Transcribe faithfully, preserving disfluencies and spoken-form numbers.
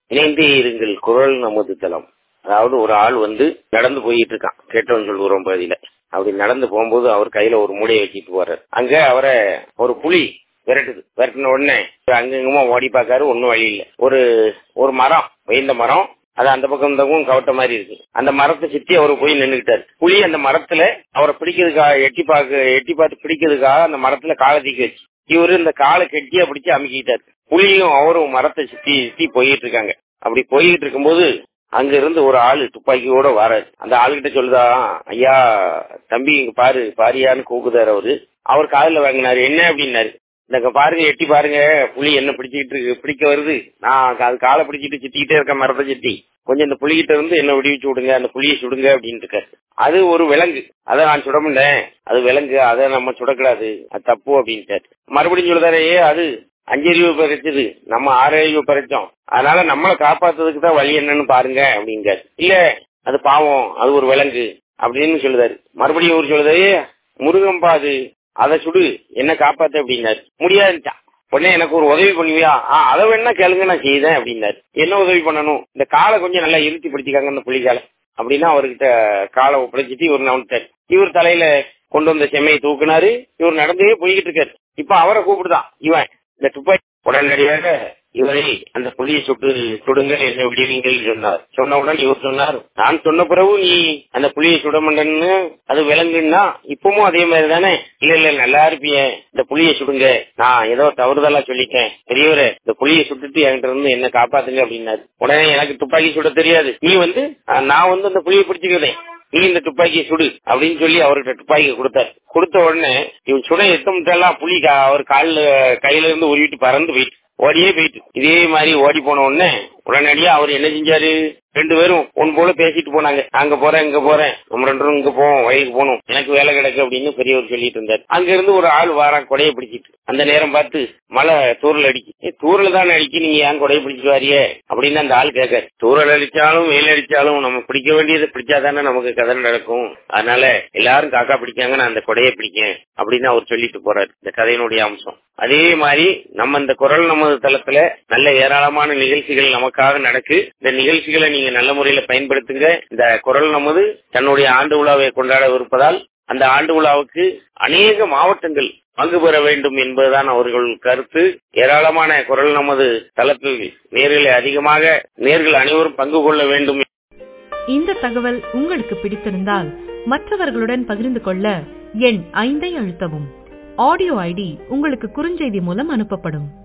இணைந்தே இருங்கள் குரல் நமது தளம். அதாவது ஒரு ஆள் வந்து நடந்து போயிட்டு இருக்கான் கேட்டவன் சொல்லுறோம் பகுதியில. அப்படி நடந்து போகும்போது அவர் கையில ஒரு மூடையை வச்சுட்டு போறாரு. அங்க அவரை ஒரு புலி விரட்டுது. விரட்டின உடனே அங்கங்கமா ஓடி பார்க்காரு, ஒன்னும் வழி இல்லை. ஒரு ஒரு மரம், வைந்த மரம், அது அந்த பக்கம் இந்த பக்கம் கவட்ட மாதிரி இருக்கு. அந்த மரத்தை சுத்தி அவரு போய் நின்றுட்டாரு. புலி அந்த மரத்துல அவரை பிடிக்கிறதுக்காக எட்டி பார்க்க எட்டி பார்த்து பிடிக்கிறதுக்காக அந்த மரத்துல காலை தூக்கி வச்சு இவரு இந்த காலை கெட்டியா பிடிச்சு அமுக்கிட்டாரு. புலியும் அவரும் மரத்தை சுத்தி சுத்தி போயிட்டு இருக்காங்க. அப்படி போயிட்டு இருக்கும்போது அங்க இருந்து ஒரு ஆளு துப்பாக்கியோட வராரு. அந்த ஆளுகிட்ட சொல்லுதா, ஐயா தம்பி இங்க பாரு பாரியான்னு கூக்குதாரு. அவரு அவர் காதுல வாங்கினாரு. என்ன அப்படின்னாரு, இந்த பாருங்க எட்டி பாருங்க, புலி என்ன பிடிச்சிட்டு இருக்கு, பிடிக்க வருது. நான் அது காலை பிடிச்சிட்டு சுத்திக்கிட்டே இருக்கேன் மரத்தை சுத்தி. கொஞ்சம் இந்த புலிகிட்ட இருந்து என்ன விடுவிச்சு விடுங்க, அந்த புலியை சுடுங்க அப்படின்னு இருக்காரு. அது ஒரு விலங்கு, அதை நான் சுட முடியேன், அது விலங்கு, அதை நம்ம சுடக்கூடாது, அது தப்பு அப்படின்ட்டாரு. மறுபடியும் சொல்லுதாரே, அது அஞ்சறிவு பறிச்சது, நம்ம ஆறறிவு பறிச்சோம், அதனால நம்மளை காப்பாத்துறதுக்கு தான் வழி என்னன்னு பாருங்க அப்படிங்காரு. இல்ல அது பாவம், அது ஒரு விலங்கு அப்படின்னு சொல்லுதாரு. மறுபடியும் ஒரு சொல்லுதாரு, முருகம்பா அது, அதை சுடு, என்ன காப்பாத்து அப்படின்னாரு. முடியாதுட்டான். உடனே எனக்கு ஒரு உதவி பண்ணுவியா, ஆஹ் அதை வேணா கேளுங்க நான் செய்தேன் அப்படின்னாரு. என்ன உதவி பண்ணணும், இந்த காலை கொஞ்சம் நல்லா இறுத்தி பிடிச்சிக்காங்க இந்த புலிகாலை அப்படின்னா அவர்கிட்ட காலை ஒப்படைச்சிட்டு இவர் நவட்டாரு. இவர் தலையில கொண்டு வந்த செம்மையை தூக்குனாரு. இவர் நடந்தே போய்கிட்டு இருக்காரு. இப்ப அவரை கூப்பிடுதான் இவன் இந்த துப்பாக்கி. உடனடியாக இவரை அந்த புலியை சுட்டு சுடுங்க, என்ன விடுவீங்கள் சொன்னார். சொன்ன உடனே இவர் சொன்னார், நான் சொன்ன பிறகு நீ அந்த புலியை சுட மாட்டேன்னு, அது விலங்குன்னா இப்பவும் அதே மாதிரி தானே. இல்ல இல்ல நல்லா இருப்பீங்க, இந்த புலியை சுடுங்க, நான் ஏதோ தவறுதலா சொல்லிட்டேன், பெரியவரே இந்த புலியை சுட்டுட்டு என்கிட்ட இருந்து என்ன காப்பாத்துங்க அப்படின்னாரு. உடனே எனக்கு துப்பாக்கி சுட தெரியாது, நீ வந்து நான் வந்து அந்த புலியை பிடிச்சுக்கிறேன், நீ இந்த துப்பாக்கியை சுடு அப்படின்னு சொல்லி அவர்கிட்ட துப்பாக்கியை கொடுத்தாரு. கொடுத்த உடனே இவன் சுட எத்தமெல்லாம் புலி அவர் காலில் கையில இருந்து உருவிட்டு பறந்து போயிட்டு ஓடியே போயிட்டு. இதே மாதிரி ஓடி போன உடனே உடனடியா அவர் என்ன செஞ்சாரு, ரெண்டு பேரும் ஒன் போல பேசிட்டு போனாங்க. அங்க போறேன் இங்க போறேன், நம்ம ரெண்டு பேரும் இங்க போவோம், வயலுக்கு போகணும், எனக்கு வேலை கிடக்கு அப்படின்னு பெரியவர் சொல்லிட்டு இருந்தாரு. அங்க இருந்து ஒரு ஆள் வாரான் கொடையை பிடிச்சிட்டு. அந்த நேரம் பார்த்து மழை தூரல் அடிக்கு. தூரல் தான் அடிக்கு, நீங்க ஏன் கொடையை பிடிச்சிட்டு வாரியே அப்படின்னு அந்த ஆள் கேட்க. தூரல் அடிச்சாலும் வெயில் அடிச்சாலும் நம்ம பிடிக்க வேண்டியதை பிடிச்சாதானே நமக்கு கதை நடக்கும், அதனால எல்லாரும் காக்கா பிடிக்காங்க, நான் அந்த கொடையை பிடிக்கேன் அப்படின்னு அவர் சொல்லிட்டு போறாரு. இந்த கதையினுடைய அம்சம். அதே மாதிரி நம்ம இந்த குரல் நமது தளத்துல நல்ல ஏராளமான நிகழ்ச்சிகள் நமக்காக நடக்கு. இந்த நிகழ்ச்சிகளை நீங்க நல்ல முறையில பயன்படுத்துங்க. இந்த குரல் நமது தன்னுடைய ஆண்டு விழாவை கொண்டாடவிருப்பதால் அந்த ஆண்டு விழாவுக்கு அநேக மாவட்டங்கள் பங்கு பெற வேண்டும் என்பதுதான் அவர்கள் கருத்து. ஏராளமான குரல் நமது தளத்தில் நேர்களை அதிகமாக நேர்கள் அனைவரும் பங்கு கொள்ள வேண்டும். இந்த தகவல் உங்களுக்கு பிடித்திருந்தால் மற்றவர்களுடன் பகிர்ந்து கொள்ள எண் ஐந்தை அழுத்தவும். ஆடியோ ஐடி உங்களுக்கு குறுஞ்செய்தி மூலம் அனுப்பப்படும்.